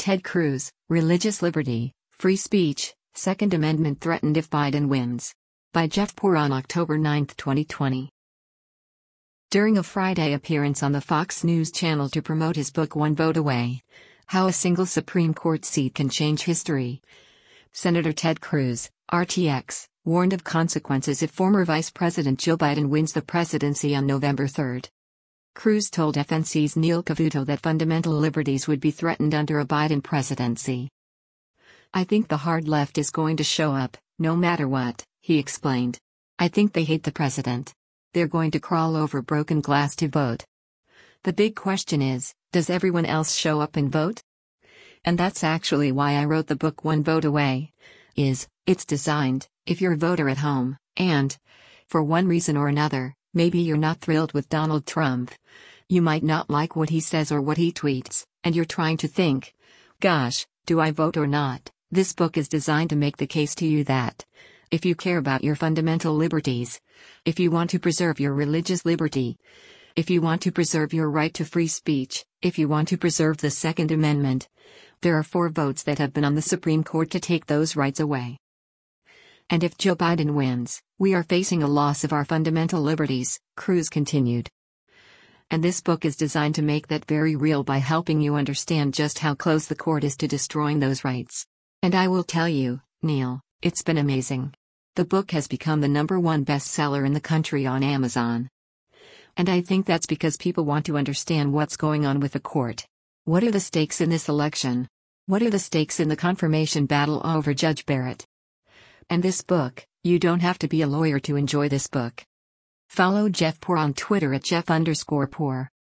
Ted Cruz, Religious Liberty, Free Speech, Second Amendment Threatened if Biden Wins. By Jeff Poor on October 9, 2020. During a Friday appearance on the Fox News channel to promote his book One Vote Away, How a Single Supreme Court Seat Can Change History, Senator Ted Cruz, RTX, warned of consequences if former Vice President Joe Biden wins the presidency on November 3. Cruz told FNC's Neil Cavuto that fundamental liberties would be threatened under a Biden presidency. "I think the hard left is going to show up, no matter what," he explained. "I think they hate the president. They're going to crawl over broken glass to vote. The big question is, does everyone else show up and vote?" And that's actually why I wrote the book One Vote Away. It's designed, if you're a voter at home, and, for one reason or another, maybe you're not thrilled with Donald Trump. You might not like what he says or what he tweets, and you're trying to think, gosh, do I vote or not? This book is designed to make the case to you that, if you care about your fundamental liberties, if you want to preserve your religious liberty, if you want to preserve your right to free speech, if you want to preserve the Second Amendment, there are 4 votes that have been on the Supreme Court to take those rights away. And if Joe Biden wins, we are facing a loss of our fundamental liberties, Cruz continued. And this book is designed to make that very real by helping you understand just how close the court is to destroying those rights. And I will tell you, Neil, it's been amazing. The book has become the #1 bestseller in the country on Amazon. And I think that's because people want to understand what's going on with the court. What are the stakes in this election? What are the stakes in the confirmation battle over Judge Barrett? And this book, you don't have to be a lawyer to enjoy this book. Follow Jeff Poor on Twitter at Jeff_Poor.